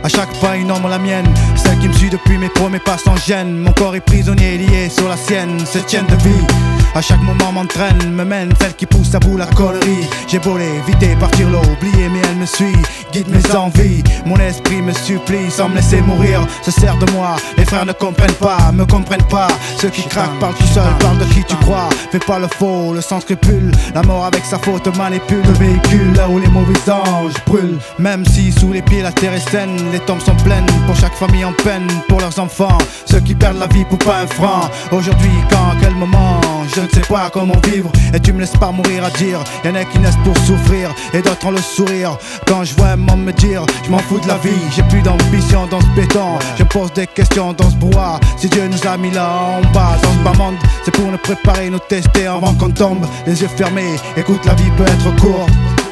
À chaque pas une ombre la mienne, celle qui me suit depuis mes premiers pas sans gêne. Mon corps est prisonnier lié sur la sienne, cette chaîne de vie. À chaque moment m'entraîne, me mène, celle qui pousse à bout la connerie. J'ai beau l'éviter, partir l'eau, oublier mais elle me suit, guide mes envies. Mon esprit me supplie sans me laisser mourir, se sert de moi. Les frères ne comprennent pas, me comprennent pas. Ceux qui craquent parlent tout seul, parlent de qui tu crois. Fais pas le faux, le sans scrupule. La mort avec sa faute manipule le véhicule, là où les mauvais anges brûlent. Même si sous les pieds la terre est saine, les tombes sont pleines pour chaque famille en peine, pour leurs enfants, ceux qui perdent la vie pour pas un franc. Aujourd'hui, quand, à quel moment, je ne sais pas comment vivre. Et tu me laisses pas mourir à dire. Y'en a qui naissent pour souffrir et d'autres ont le sourire. Quand je vois un monde me dire, je m'en fous de la vie. J'ai plus d'ambition dans ce béton. Je me pose des questions dans ce brouhaha. Si Dieu nous a mis là en bas, dans ce bas monde, c'est pour nous préparer, nous tester avant qu'on tombe. Les yeux fermés, écoute, la vie peut être courte.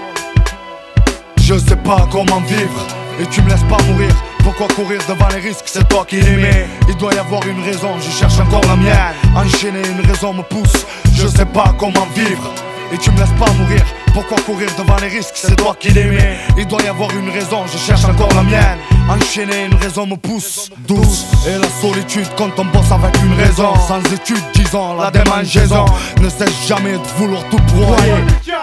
Je sais pas comment vivre et tu me laisses pas mourir. Pourquoi courir devant les risques, c'est toi qui les mets. Il doit y avoir une raison, je cherche encore la mienne. Enchaîner, une raison me pousse. Je sais pas comment vivre et tu me laisses pas mourir. Pourquoi courir devant les risques, c'est toi qui les mets. Il doit y avoir une raison, je cherche encore la mienne. Enchaîner, une raison me pousse. Douce et la solitude quand on bosse avec une raison. Sans étude, disons, la démangeaison ne cesse jamais de vouloir tout broyer.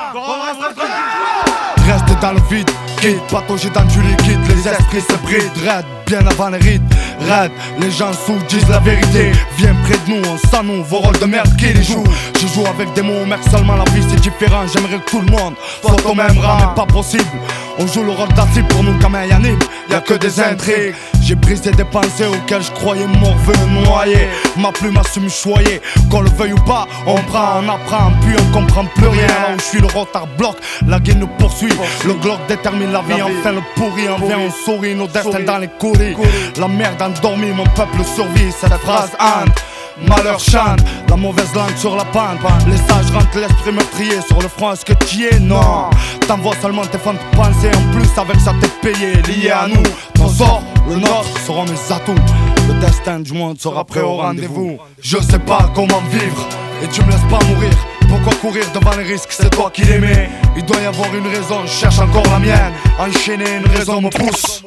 Reste dans le vide, quitte, patauger dans du liquide. Les esprits se brident, raide, bien avant les rides. Raide, les gens sous disent la vérité. Viens près de nous, on sent nous, vos rôles de merde qui les jouent. Je joue avec des mots, mec, seulement la vie c'est différent. J'aimerais que tout le monde soit au même rang, mais pas possible. On joue le rôle d'acide pour nous comme un Yannick. Y'a que des intrigues. J'ai brisé des pensées auxquelles je croyais morveux, noyé. Ma plume a su me choyer. Qu'on le veuille ou pas, on prend, on apprend, puis on comprend plus rien. Là où je suis, le retard bloque, la guerre nous poursuit. Le Glock détermine la vie, enfin le pourri. On vient, on sourit, nos destins dans les couris. La merde endormie, mon peuple survit. Cette phrase hante, malheur chante, la mauvaise langue sur la pente. Les sages rentrent l'esprit meurtrier sur le front, est-ce que tu es? Non, t'envoies seulement tes fins de pensée. En plus avec ça t'es payé, lié à nous. Ton sort, le nôtre, seront mes atouts. Le destin du monde sera prêt au rendez-vous. Je sais pas comment vivre et tu me laisses pas mourir. Pourquoi courir devant les risques, c'est toi qui les mets. Il doit y avoir une raison, je cherche encore la mienne. Enchaîner, une raison me pousse.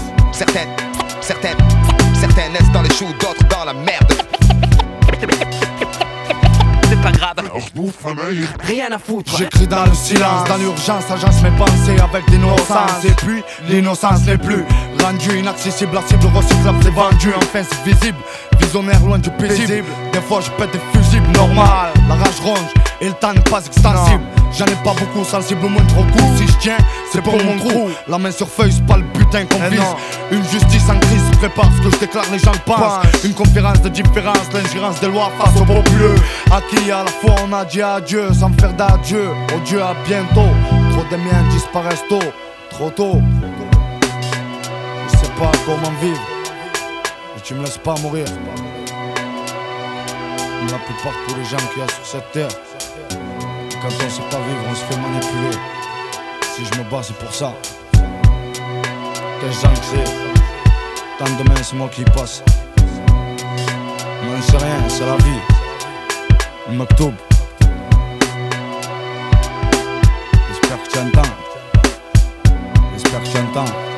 Certaines naissent dans les choux, d'autres dans la merde. C'est pas grave, rien à foutre. J'écris dans le silence, dans l'urgence, agence mes pensées avec d'innocence. Et puis, l'innocence n'est plus rendue inaccessible, la cible recyclable, c'est vendu. Enfin c'est visible, visionnaire loin du paisible. Des fois je pète des fusibles, normal. La rage ronge et le temps n'est pas extensible. J'en ai pas beaucoup, sensible au moindre coup. Si je tiens, c'est pour mon crew. La main sur feuille, c'est pas le butin qu'on vise. Une justice en crise se prépare, ce que je déclare les gens le pensent. Une conférence de différence, l'ingérence des lois face au populeux. À qui à la fois on a dit adieu sans me faire d'adieu. Oh Dieu, à bientôt. Trop des miens disparaissent tôt, trop tôt. Je sais pas comment vivre et tu me laisses pas mourir. La plupart de tous les gens qu'il y a sur cette terre, quand on sait pas vivre, on se fait manipuler. Si je me bats, c'est pour ça. 15 ans que c'est, tant demain c'est moi qui passe. Mais on sait rien, c'est la vie. Le Maktoub. J'espère que tu entends. J'espère que tu entends.